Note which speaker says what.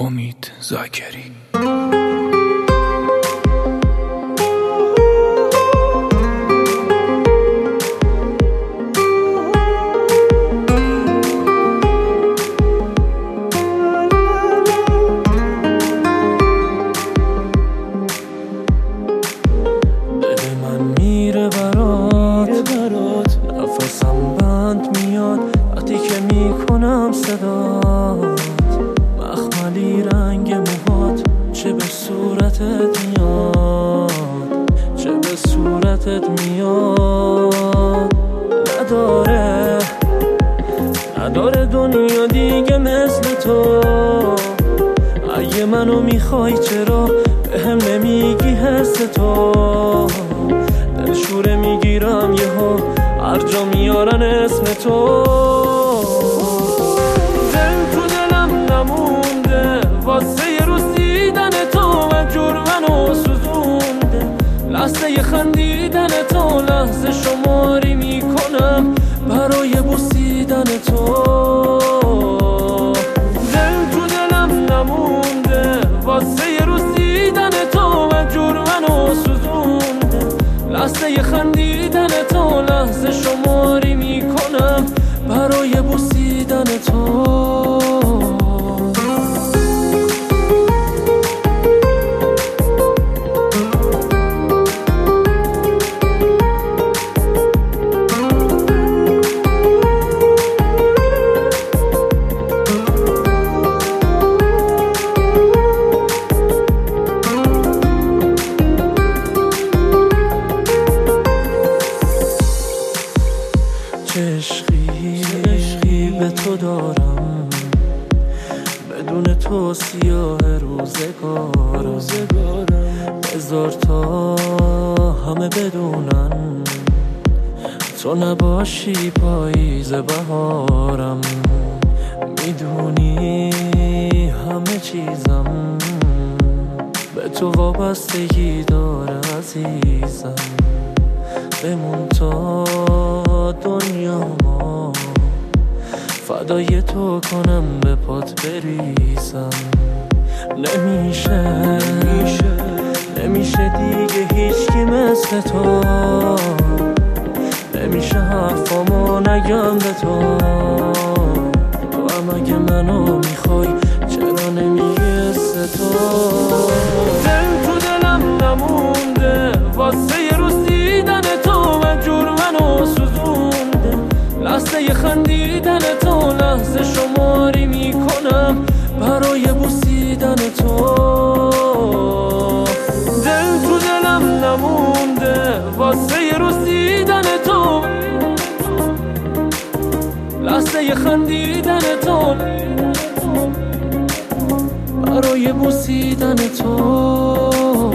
Speaker 1: امید زاکری.
Speaker 2: نفسم بند میاد وقتی که میکنم صدات، مخملی رنگ موهات چه به صورتت میاد، چه به صورتت میاد. نداره دنیا دیگه مثل تو. اگه منو میخوای چرا بهم نمیگی حس تو؟ دلشوره میگیرم یهو هر جا میارن اسم تو. دل تو دلم نمونده واسه یه روز دیدن تو و جرمنو سوزونده. لحظه خندیدن تو لحظه شماری میکنم برای بوسیدن تو. دل تو دلم نمونده واسه یه روز دیدن تو و جرمنو سوزونده. لحظه خندیدن تو لحظه شماری میکنم برای بوسیدن تو. عشقی به تو دارم، بدون تو سیاه روزگارم. بذار تا همه بدونن تو نباشی پاییز بهارم. میدونی همه چیزم به تو وابستگی داره عزیزم. بمون تا دنیا ما فدای تو کنم به پات بریزم. نمیشه دیگه هیچکی مثل تو. نمیشه حرفامو نگم به تو. تو هم اگه منو میخوای چرا نمیگی حس تو؟ دل تو دلم نمونده واسه یه روز دیدن تو و جرمنو سوزونده. لحظه خندیدن تو لحظه شماری میکنم برای بوسیدن تو. دل تو دلم نمونده واسه یه روز دیدن تو، لحظه خندیدن تو برای بوسیدن تو.